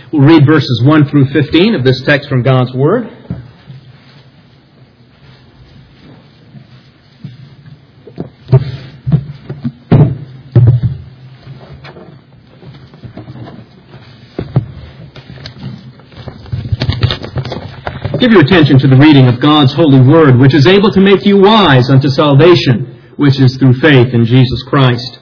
We'll read verses 1 through 15 of this text from God's Word. Give your attention to the reading of God's holy word, which is able to make you wise unto salvation, which is through faith in Jesus Christ.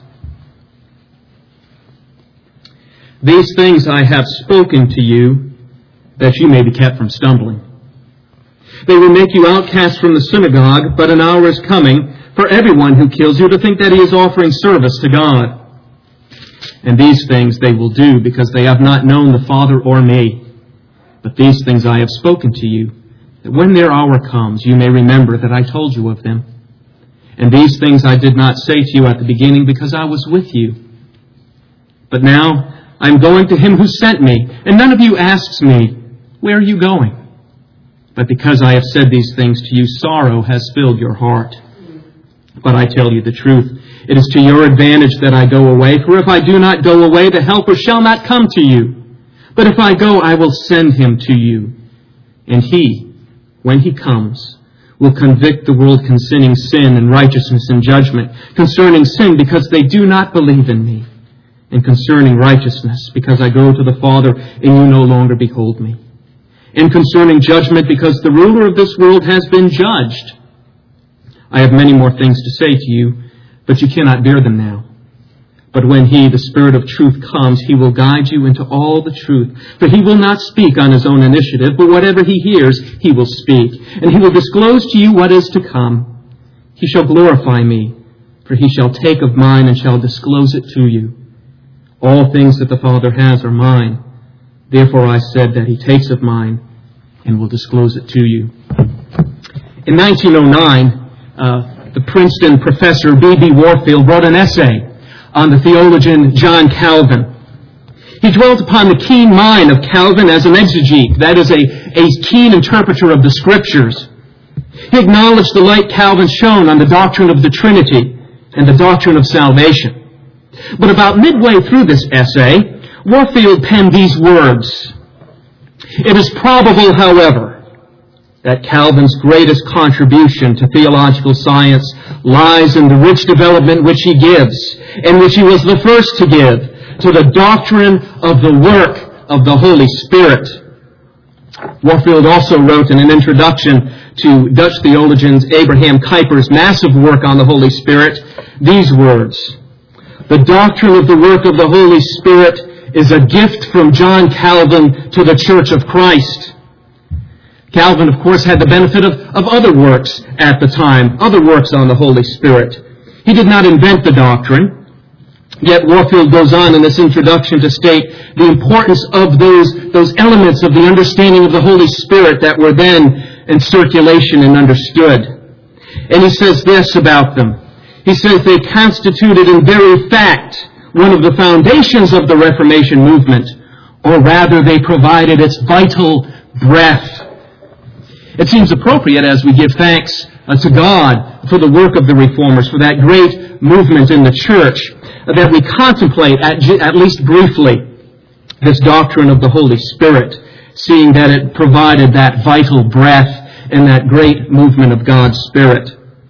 These things I have spoken to you, that you may be kept from stumbling. They will make you outcasts from the synagogue, but an hour is coming for everyone who kills you to think that he is offering service to God. And these things they will do, because they have not known the Father or me. But these things I have spoken to you, that when their hour comes, you may remember that I told you of them. And these things I did not say to you at the beginning, because I was with you. But now I am going to him who sent me, and none of you asks me, where are you going? But because I have said these things to you, sorrow has filled your heart. But I tell you the truth, it is to your advantage that I go away, for if I do not go away, the Helper shall not come to you. But if I go, I will send him to you. And he, when he comes, will convict the world concerning sin and righteousness and judgment. Concerning sin, because they do not believe in me. And concerning righteousness, because I go to the Father, and you no longer behold me. And concerning judgment, because the ruler of this world has been judged. I have many more things to say to you, but you cannot bear them now. But when he, the Spirit of truth, comes, he will guide you into all the truth. For he will not speak on his own initiative, but whatever he hears, he will speak. And he will disclose to you what is to come. He shall glorify me, for he shall take of mine and shall disclose it to you. All things that the Father has are mine. Therefore I said that he takes of mine and will disclose it to you. In 1909, the Princeton professor B.B. Warfield wrote an essay on the theologian John Calvin. He dwelt upon the keen mind of Calvin as an exegete, that is, a keen interpreter of the Scriptures. He acknowledged the light Calvin shone on the doctrine of the Trinity and the doctrine of salvation. But about midway through this essay, Warfield penned these words. It is probable, however, that Calvin's greatest contribution to theological science lies in the rich development which he gives, and which he was the first to give, to the doctrine of the work of the Holy Spirit. Warfield also wrote in an introduction to Dutch theologian Abraham Kuyper's massive work on the Holy Spirit these words. The doctrine of the work of the Holy Spirit is a gift from John Calvin to the Church of Christ. Calvin, of course, had the benefit of other works at the time, other works on the Holy Spirit. He did not invent the doctrine, yet Warfield goes on in this introduction to state the importance of those elements of the understanding of the Holy Spirit that were then in circulation and understood. And he says this about them. He says they constituted in very fact one of the foundations of the Reformation movement, or rather they provided its vital breath. It seems appropriate as we give thanks to God for the work of the Reformers, for that great movement in the church, that we contemplate, at least briefly, this doctrine of the Holy Spirit, seeing that it provided that vital breath in that great movement of God's Spirit.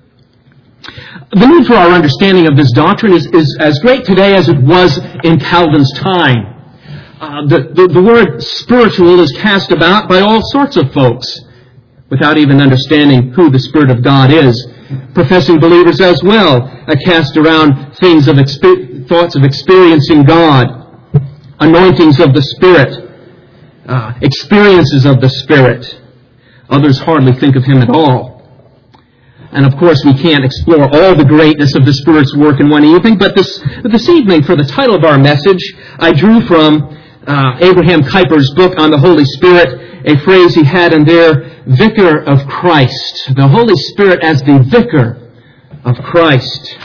The need for our understanding of this doctrine is as great today as it was in Calvin's time. The word spiritual is cast about by all sorts of folks without even understanding who the Spirit of God is. Professing believers as well cast around things of thoughts of experiencing God, anointings of the Spirit, experiences of the Spirit. Others hardly think of Him at all. And of course, we can't explore all the greatness of the Spirit's work in one evening, but this evening, for the title of our message, I drew from Abraham Kuyper's book on the Holy Spirit, a phrase he had in there, Vicar of Christ. The Holy Spirit as the Vicar of Christ.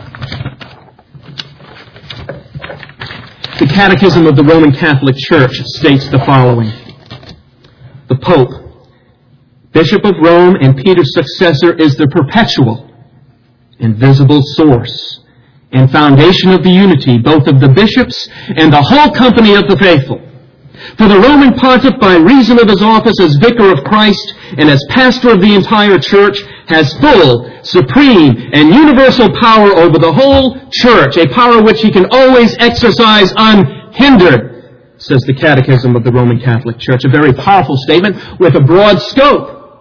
The Catechism of the Roman Catholic Church states the following. The Pope, Bishop of Rome and Peter's successor, is the perpetual, invisible source and foundation of the unity, both of the bishops and the whole company of the faithful. For the Roman pontiff, by reason of his office as vicar of Christ and as pastor of the entire church, has full, supreme, and universal power over the whole church, a power which he can always exercise unhindered, says the Catechism of the Roman Catholic Church. A very powerful statement with a broad scope.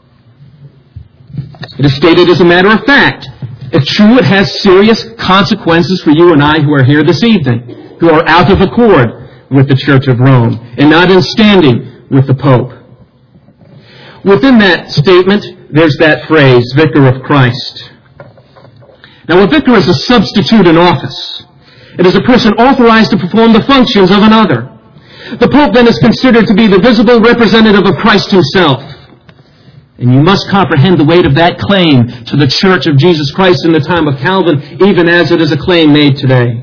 It is stated as a matter of fact. If true, it has serious consequences for you and I who are here this evening, who are out of accord with the Church of Rome and not in standing with the Pope. Within that statement, there's that phrase, Vicar of Christ. Now, a vicar is a substitute in office. It is a person authorized to perform the functions of another. The Pope then is considered to be the visible representative of Christ himself. And you must comprehend the weight of that claim to the Church of Jesus Christ in the time of Calvin, even as it is a claim made today.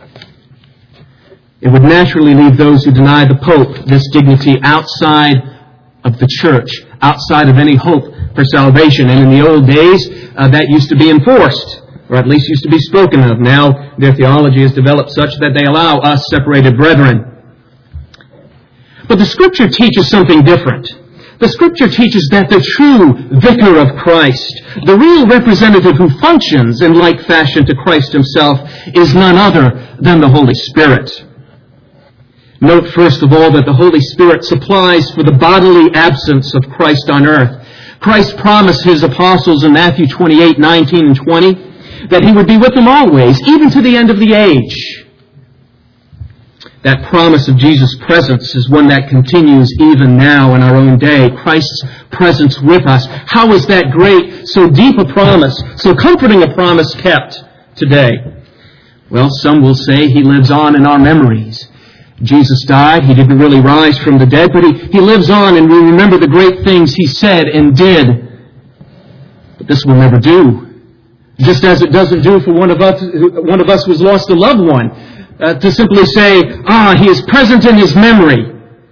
It would naturally leave those who deny the Pope this dignity outside of the church, outside of any hope for salvation. And in the old days, that used to be enforced, or at least used to be spoken of. Now, their theology has developed such that they allow us separated brethren. But the Scripture teaches something different. The Scripture teaches that the true vicar of Christ, the real representative who functions in like fashion to Christ himself, is none other than the Holy Spirit. Note first of all that the Holy Spirit supplies for the bodily absence of Christ on earth. Christ promised his apostles in Matthew 28, 19 and 20 that he would be with them always, even to the end of the age. That promise of Jesus' presence is one that continues even now in our own day. Christ's presence with us. How is that great, so deep a promise, so comforting a promise kept today? Well, some will say he lives on in our memories. Jesus died. He didn't really rise from the dead, but he lives on, and we remember the great things he said and did. But this will never do. Just as it doesn't do for one of us who's lost a loved one, to simply say, he is present in his memory.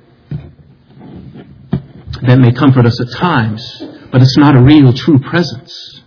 That may comfort us at times, but it's not a real, true presence.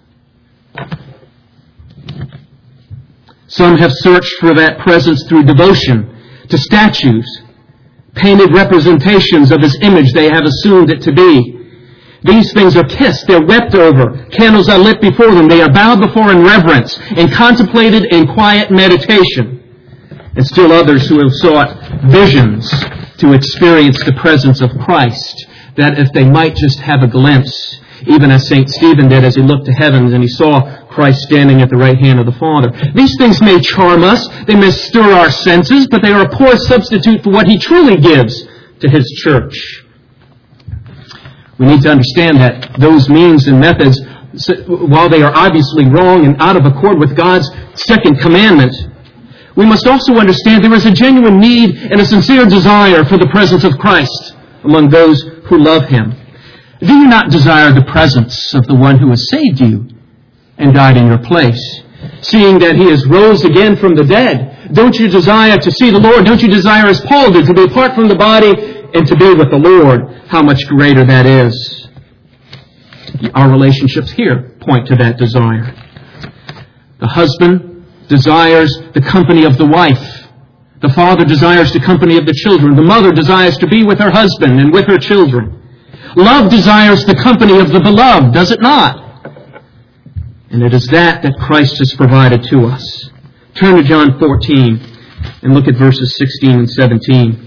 Some have searched for that presence through devotion to statues, painted representations of his image they have assumed it to be. These things are kissed, they're wept over, candles are lit before them, they are bowed before in reverence and contemplated in quiet meditation. And still others who have sought visions to experience the presence of Christ, that if they might just have a glimpse, even as St. Stephen did as he looked to heaven and he saw Christ standing at the right hand of the Father. These things may charm us, they may stir our senses, but they are a poor substitute for what he truly gives to his church. We need to understand that those means and methods, while they are obviously wrong and out of accord with God's second commandment, we must also understand there is a genuine need and a sincere desire for the presence of Christ among those who love him. Do you not desire the presence of the one who has saved you and died in your place, seeing that he has rose again from the dead? Don't you desire to see the Lord? Don't you desire, as Paul did, to be apart from the body and to be with the Lord? How much greater that is. Our relationships here point to that desire. The husband desires the company of the wife. The father desires the company of the children. The mother desires to be with her husband and with her children. Love desires the company of the beloved, does it not? And it is that Christ has provided to us. Turn to John 14 and look at verses 16 and 17.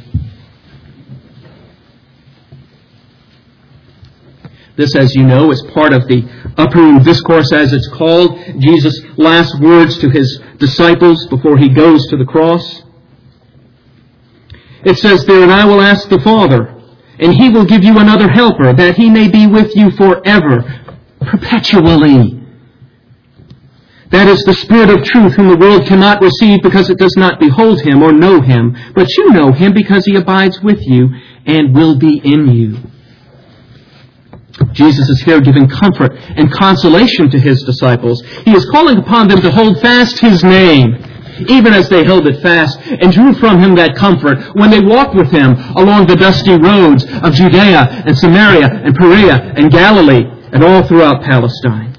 This, as you know, is part of the upper room discourse, as it's called. Jesus' last words to his disciples before he goes to the cross. It says there, "And I will ask the Father, and he will give you another helper, that he may be with you forever, perpetually. That is the Spirit of truth, whom the world cannot receive because it does not behold him or know him. But you know him because he abides with you and will be in you." Jesus is here giving comfort and consolation to his disciples. He is calling upon them to hold fast his name, even as they held it fast and drew from him that comfort when they walked with him along the dusty roads of Judea and Samaria and Perea and Galilee and all throughout Palestine.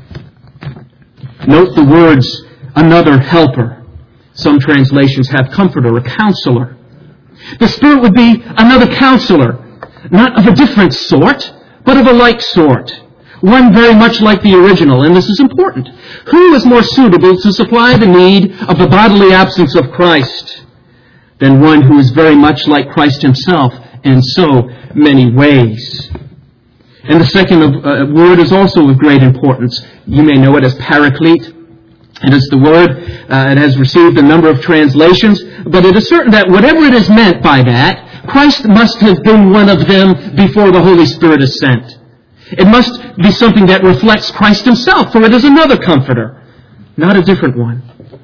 Note the words, another helper. Some translations have comforter or counselor. The Spirit would be another counselor, not of a different sort, but of a like sort. One very much like the original, and this is important. Who is more suitable to supply the need of the bodily absence of Christ than one who is very much like Christ himself in so many ways? And the second word is also of great importance. You may know it as paraclete. It is the word. It has received a number of translations, but it is certain that whatever it is meant by that, Christ must have been one of them before the Holy Spirit is sent. It must be something that reflects Christ himself, for it is another comforter, not a different one.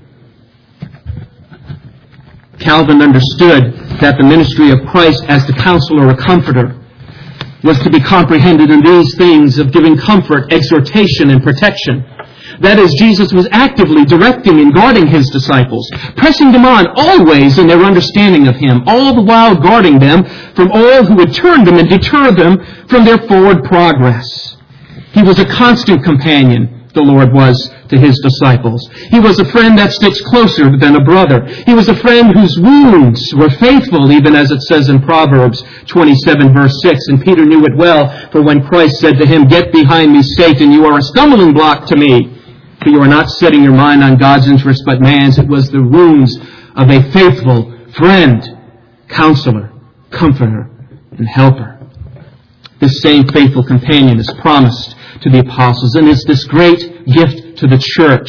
Calvin understood that the ministry of Christ as the counselor or comforter was to be comprehended in these things of giving comfort, exhortation, and protection. That is, Jesus was actively directing and guarding his disciples, pressing them on always in their understanding of him, all the while guarding them from all who would turn them and deter them from their forward progress. He was a constant companion, the Lord was, to his disciples. He was a friend that sticks closer than a brother. He was a friend whose wounds were faithful, even as it says in Proverbs 27, verse 6. And Peter knew it well, for when Christ said to him, "Get behind me, Satan, you are a stumbling block to me, for you are not setting your mind on God's interest but man's." It was the wounds of a faithful friend, counselor, comforter, and helper. This same faithful companion is promised to the apostles and is this great gift to the church.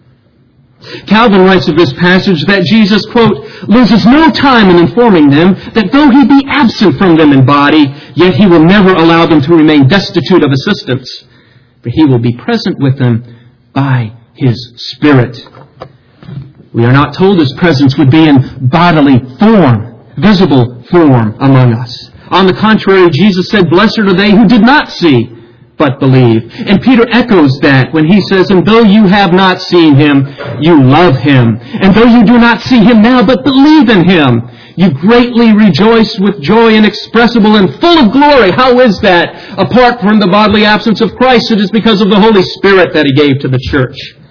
Calvin writes of this passage that Jesus, quote, "loses no time in informing them that though he be absent from them in body, yet he will never allow them to remain destitute of assistance, for he will be present with them by his Spirit." We are not told his presence would be in bodily form, visible form among us. On the contrary, Jesus said, "Blessed are they who did not see, but believe." And Peter echoes that when he says, "And though you have not seen him, you love him. And though you do not see him now, but believe in him, you greatly rejoice with joy inexpressible and full of glory." How is that? Apart from the bodily absence of Christ, it is because of the Holy Spirit that he gave to the church.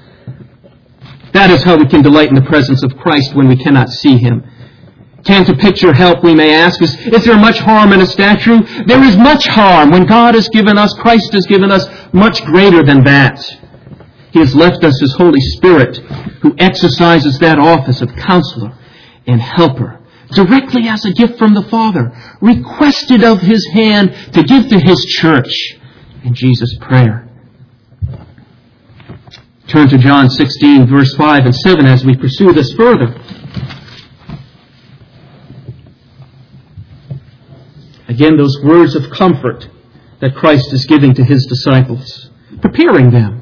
That is how we can delight in the presence of Christ when we cannot see him. Can't a picture help, we may ask? Is there much harm in a statue? There is much harm. When God has given us, Christ has given us much greater than that. He has left us his Holy Spirit, who exercises that office of counselor and helper, directly as a gift from the Father, requested of his hand to give to his church in Jesus' prayer. Turn to John 16, verse 5 and 7 as we pursue this further. Again, those words of comfort that Christ is giving to his disciples, preparing them.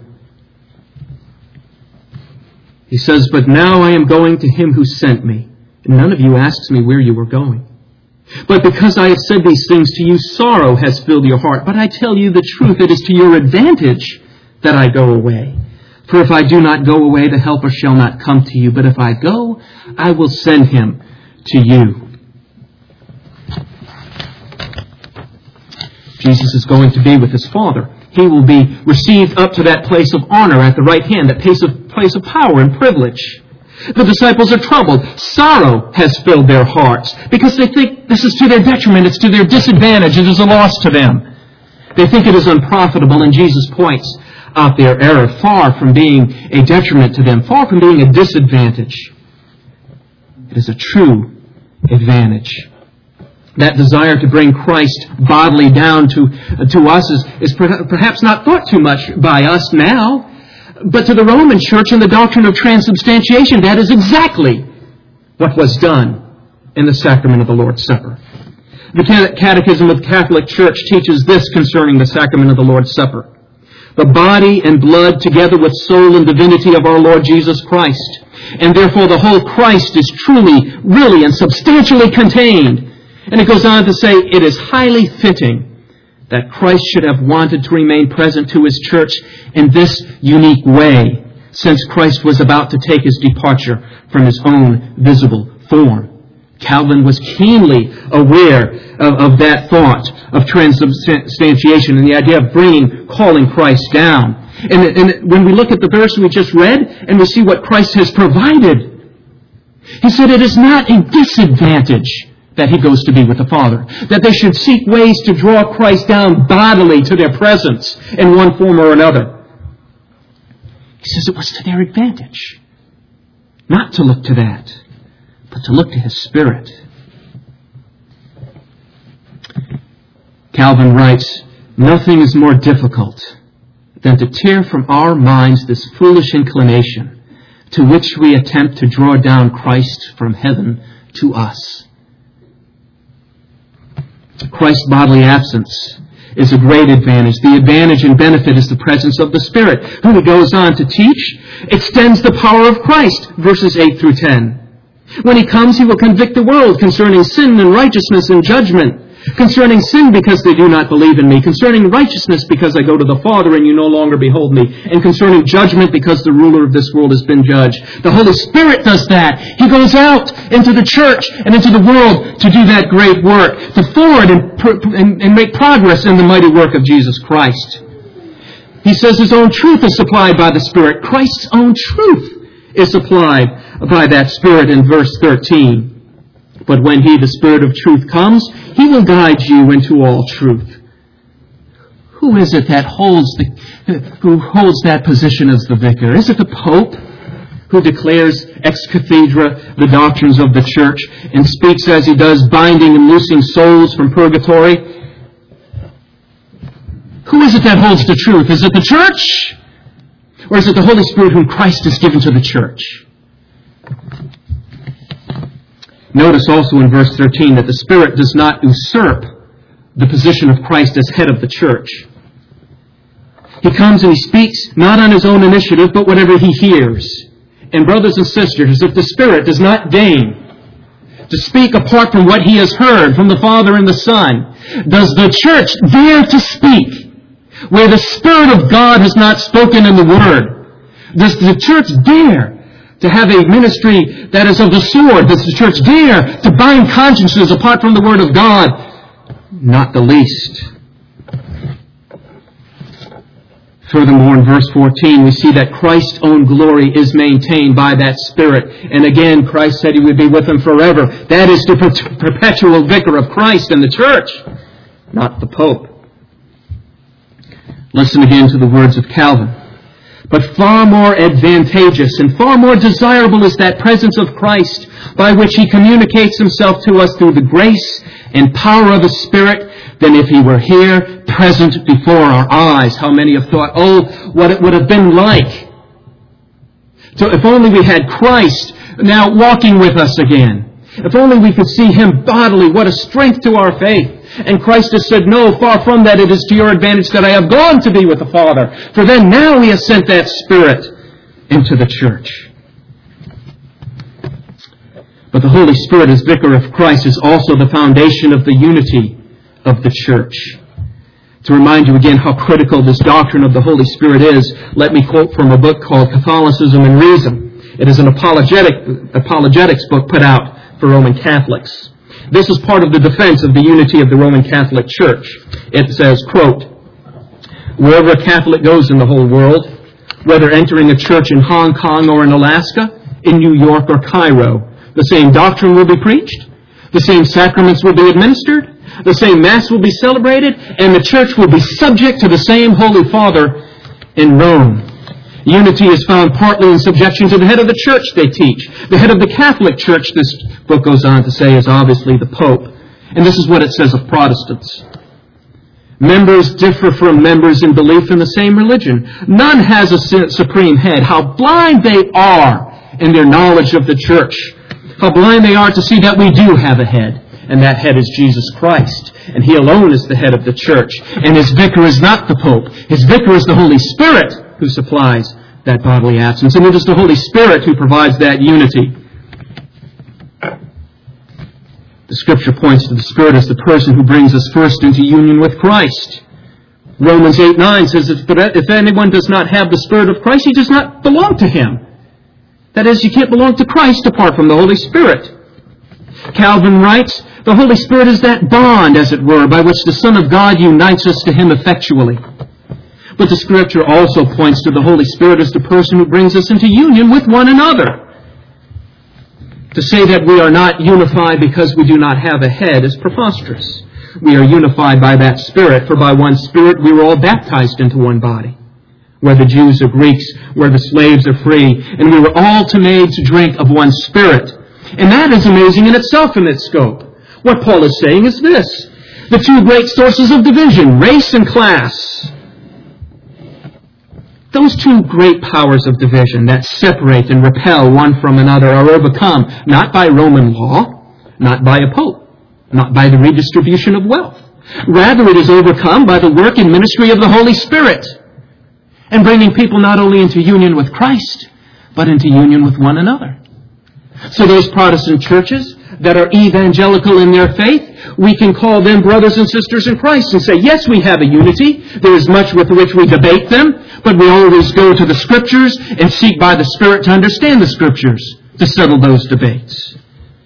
He says, "But now I am going to him who sent me, and none of you asks me where you are going. But because I have said these things to you, sorrow has filled your heart. But I tell you the truth, it is to your advantage that I go away. For if I do not go away, the Helper shall not come to you. But if I go, I will send him to you." Jesus is going to be with his Father. He will be received up to that place of honor at the right hand, that place of power and privilege. The disciples are troubled. Sorrow has filled their hearts because they think this is to their detriment, it's to their disadvantage, it is a loss to them. They think it is unprofitable, and Jesus points out their error, far from being a detriment to them, far from being a disadvantage. It is a true advantage. That desire to bring Christ bodily down to us is perhaps not thought too much by us now, but to the Roman Church and the doctrine of transubstantiation, that is exactly what was done in the sacrament of the Lord's Supper. The Catechism of the Catholic Church teaches this concerning the sacrament of the Lord's Supper: "The body and blood, together with soul and divinity of our Lord Jesus Christ, and therefore the whole Christ is truly, really, and substantially contained." And it goes on to say, "It is highly fitting that Christ should have wanted to remain present to his church in this unique way, since Christ was about to take his departure from his own visible form." Calvin was keenly aware of that thought of transubstantiation and the idea of calling Christ down. And when we look at the verse we just read and we see what Christ has provided, he said it is not a disadvantage that he goes to be with the Father. That they should seek ways to draw Christ down bodily to their presence in one form or another. He says it was to their advantage. Not to look to that, but to look to His Spirit. Calvin writes, "Nothing is more difficult than to tear from our minds this foolish inclination to which we attempt to draw down Christ from heaven to us." Christ's bodily absence is a great advantage. The advantage and benefit is the presence of the Spirit, who, he goes on to teach, extends the power of Christ, verses 8 through 10. When He comes, He will convict the world concerning sin and righteousness and judgment. Concerning sin, because they do not believe in Me. Concerning righteousness, because I go to the Father and you no longer behold Me. And concerning judgment, because the ruler of this world has been judged. The Holy Spirit does that. He goes out into the church and into the world to do that great work, to forward and make progress in the mighty work of Jesus Christ. He says His own truth is supplied by the Spirit. Christ's own truth is supplied by that Spirit in verse 13. But when He, the Spirit of truth, comes, He will guide you into all truth. Who is it that holds that position as the vicar? Is it the Pope, who declares ex cathedra the doctrines of the church and speaks as he does, binding and loosing souls from purgatory? Who is it that holds the truth? Is it the church? Or is it the Holy Spirit whom Christ has given to the church? Notice also in verse 13 that the Spirit does not usurp the position of Christ as head of the church. He comes and He speaks not on His own initiative, but whatever He hears. And brothers and sisters, if the Spirit does not deign to speak apart from what He has heard from the Father and the Son, does the church dare to speak where the Spirit of God has not spoken in the Word? Does the church dare to have a ministry that is of the sword? Does the church dare to bind consciences apart from the Word of God? Not the least. Furthermore, in verse 14, we see that Christ's own glory is maintained by that Spirit. And again, Christ said He would be with them forever. That is the perpetual vicar of Christ and the church, not the Pope. Listen again to the words of Calvin. But far more advantageous and far more desirable is that presence of Christ by which He communicates Himself to us through the grace and power of the Spirit than if He were here, present before our eyes. How many have thought, oh, what it would have been like. So if only we had Christ now walking with us again. If only we could see Him bodily, what a strength to our faith. And Christ has said, no, far from that, it is to your advantage that I have gone to be with the Father. For then now He has sent that Spirit into the church. But the Holy Spirit as Vicar of Christ is also the foundation of the unity of the church. To remind you again how critical this doctrine of the Holy Spirit is, let me quote from a book called Catholicism and Reason. It is an apologetics book put out for Roman Catholics. This is part of the defense of the unity of the Roman Catholic Church. It says, quote, "Wherever a Catholic goes in the whole world, whether entering a church in Hong Kong or in Alaska, in New York or Cairo, the same doctrine will be preached, the same sacraments will be administered, the same Mass will be celebrated, and the church will be subject to the same Holy Father in Rome. Unity is found partly in subjection to the head of the church, they teach. The head of the Catholic Church, this book goes on to say, is obviously the Pope. And this is what it says of Protestants. Members differ from members in belief in the same religion. None has a supreme head. How blind they are in their knowledge of the church. How blind they are to see that we do have a head. And that head is Jesus Christ. And He alone is the head of the church. And His vicar is not the Pope. His vicar is the Holy Spirit who supplies that bodily absence. And it is the Holy Spirit who provides that unity. The Scripture points to the Spirit as the person who brings us first into union with Christ. Romans 8:9 says, if anyone does not have the Spirit of Christ, he does not belong to Him. That is, you can't belong to Christ apart from the Holy Spirit. Calvin writes, the Holy Spirit is that bond, as it were, by which the Son of God unites us to Him effectually. But the Scripture also points to the Holy Spirit as the person who brings us into union with one another. To say that we are not unified because we do not have a head is preposterous. We are unified by that Spirit, for by one Spirit we were all baptized into one body. Whether Jews or Greeks, whether slaves or free, and we were all made to drink of one Spirit. And that is amazing in itself in its scope. What Paul is saying is this: the two great sources of division, race and class. Those two great powers of division that separate and repel one from another are overcome not by Roman law, not by a pope, not by the redistribution of wealth. Rather, it is overcome by the work and ministry of the Holy Spirit, and bringing people not only into union with Christ, but into union with one another. So those Protestant churches that are evangelical in their faith, we can call them brothers and sisters in Christ and say, yes, we have a unity. There is much with which we debate them, but we always go to the Scriptures and seek by the Spirit to understand the Scriptures to settle those debates.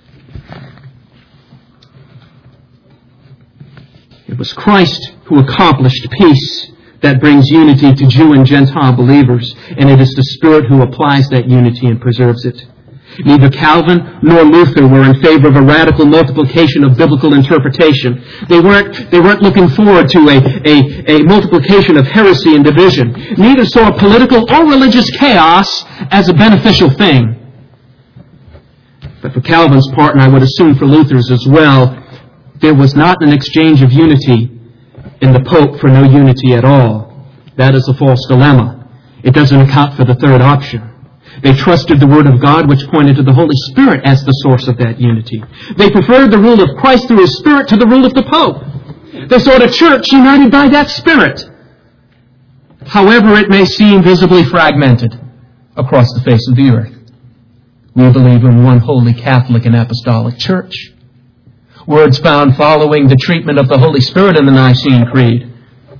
It was Christ who accomplished peace that brings unity to Jew and Gentile believers, and it is the Spirit who applies that unity and preserves it. Neither Calvin nor Luther were in favor of a radical multiplication of biblical interpretation. They weren't looking forward to a multiplication of heresy and division. Neither saw political or religious chaos as a beneficial thing. But for Calvin's part, and I would assume for Luther's as well, there was not an exchange of unity in the Pope for no unity at all. That is a false dilemma. It doesn't account for the third option. They trusted the Word of God, which pointed to the Holy Spirit as the source of that unity. They preferred the rule of Christ through His Spirit to the rule of the Pope. They saw the church united by that Spirit, however it may seem visibly fragmented across the face of the earth. We believe in one holy Catholic and Apostolic Church. Words found following the treatment of the Holy Spirit in the Nicene Creed.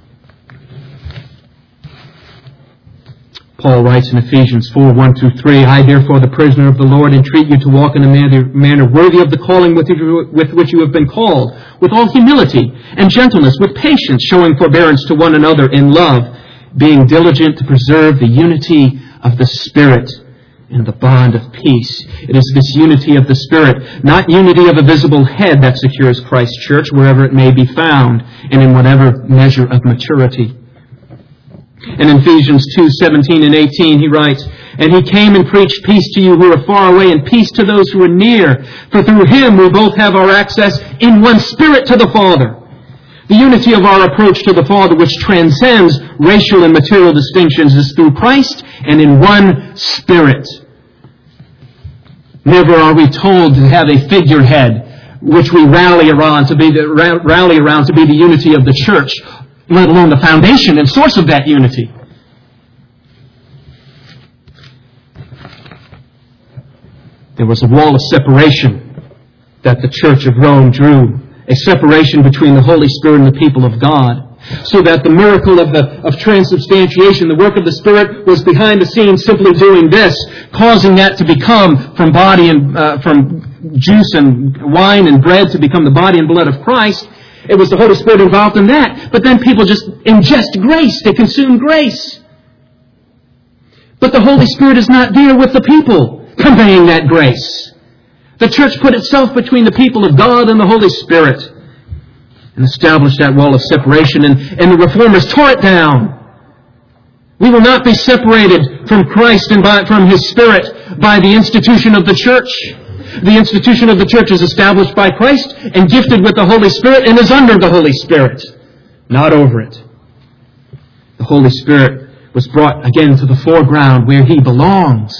Paul writes in Ephesians 4:1-3, I, therefore, the prisoner of the Lord, entreat you to walk in a manner worthy of the calling with which you have been called, with all humility and gentleness, with patience, showing forbearance to one another in love, being diligent to preserve the unity of the Spirit in the bond of peace. It is this unity of the Spirit, not unity of a visible head, that secures Christ's church wherever it may be found and in whatever measure of maturity. And in Ephesians 2:17-18 he writes, And He came and preached peace to you who are far away, and peace to those who are near. For through Him we both have our access in one Spirit to the Father. The unity of our approach to the Father, which transcends racial and material distinctions, is through Christ and in one Spirit. Never are we told to have a figurehead which we rally around to be the unity of the church, let alone the foundation and source of that unity. There was a wall of separation that the Church of Rome drew, a separation between the Holy Spirit and the people of God, so that the miracle of transubstantiation, the work of the Spirit, was behind the scenes simply doing this, causing that to become from body and from juice and wine and bread to become the body and blood of Christ. It was the Holy Spirit involved in that. But then people just ingest grace. They consume grace. But the Holy Spirit is not there with the people conveying that grace. The church put itself between the people of God and the Holy Spirit and established that wall of separation, and the Reformers tore it down. We will not be separated from Christ and from His Spirit by the institution of the church. The institution of the church is established by Christ and gifted with the Holy Spirit and is under the Holy Spirit, not over it. The Holy Spirit was brought again to the foreground where He belongs.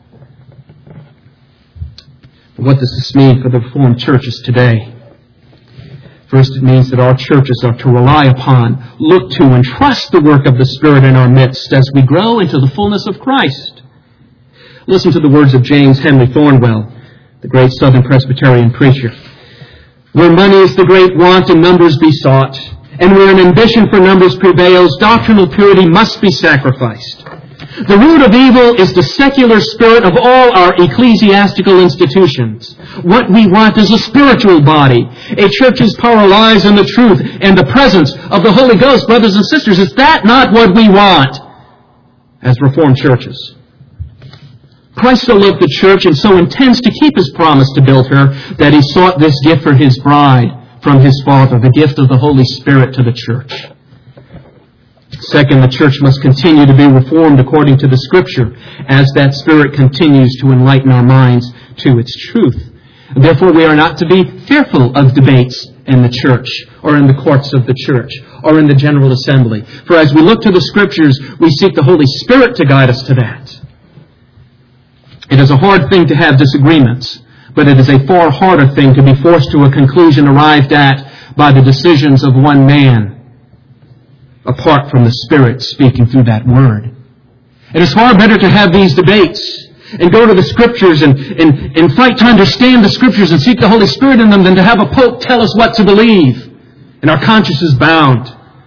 But what does this mean for the Reformed churches today? First, it means that our churches are to rely upon, look to, and trust the work of the Spirit in our midst as we grow into the fullness of Christ. Listen to the words of James Henry Thornwell, the great Southern Presbyterian preacher. Where money is the great want and numbers be sought, and where an ambition for numbers prevails, doctrinal purity must be sacrificed. The root of evil is the secular spirit of all our ecclesiastical institutions. What we want is a spiritual body, a church whose power lies in the truth and the presence of the Holy Ghost. Brothers and sisters, is that not what we want as Reformed churches? Christ so loved the church and so intends to keep his promise to build her that he sought this gift for his bride from his Father, the gift of the Holy Spirit to the church. Second, the church must continue to be reformed according to the Scripture as that Spirit continues to enlighten our minds to its truth. Therefore, we are not to be fearful of debates in the church or in the courts of the church or in the General Assembly. For as we look to the Scriptures, we seek the Holy Spirit to guide us to that. It is a hard thing to have disagreements, but it is a far harder thing to be forced to a conclusion arrived at by the decisions of one man, apart from the Spirit speaking through that Word. It is far better to have these debates and go to the Scriptures and fight to understand the Scriptures and seek the Holy Spirit in them than to have a pope tell us what to believe and our conscience is bound.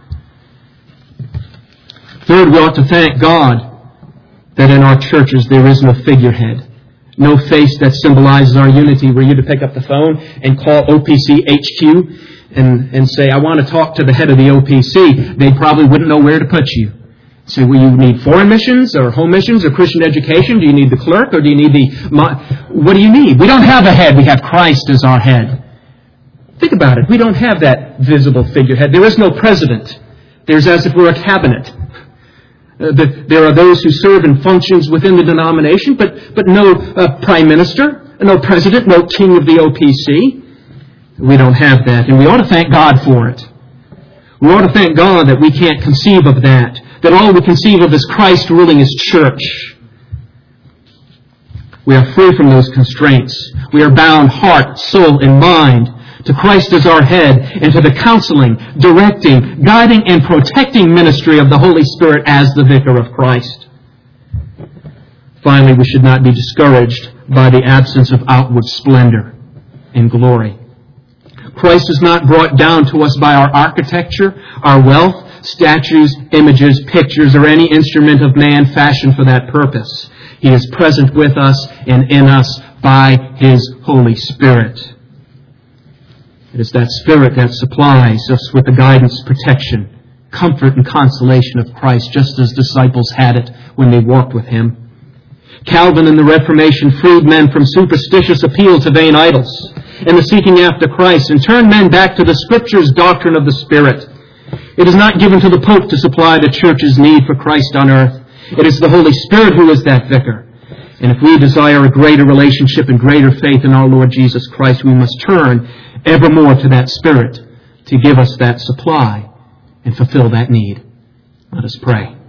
Third, we ought to thank God that in our churches there is no figurehead, no face that symbolizes our unity. Were you to pick up the phone and call OPC HQ and say, I want to talk to the head of the OPC, they probably wouldn't know where to put you. Say, well, you need foreign missions or home missions or Christian education? Do you need the clerk or do you need what do you need? We don't have a head. We have Christ as our head. Think about it. We don't have that visible figurehead. There is no president. There's as if we're a cabinet. There are those who serve in functions within the denomination, but no prime minister, no president, no king of the OPC. We don't have that, and we ought to thank God for it. We ought to thank God that we can't conceive of that all we conceive of is Christ ruling His church. We are free from those constraints. We are bound heart, soul, and mind to Christ as our head and to the counseling, directing, guiding, and protecting ministry of the Holy Spirit as the vicar of Christ. Finally, we should not be discouraged by the absence of outward splendor and glory. Christ is not brought down to us by our architecture, our wealth, statues, images, pictures, or any instrument of man fashioned for that purpose. He is present with us and in us by His Holy Spirit. It is that Spirit that supplies us with the guidance, protection, comfort, and consolation of Christ, just as disciples had it when they walked with Him. Calvin and the Reformation freed men from superstitious appeal to vain idols and the seeking after Christ and turned men back to the Scripture's doctrine of the Spirit. It is not given to the Pope to supply the Church's need for Christ on earth. It is the Holy Spirit who is that vicar. And if we desire a greater relationship and greater faith in our Lord Jesus Christ, we must turn evermore to that Spirit to give us that supply and fulfill that need. Let us pray.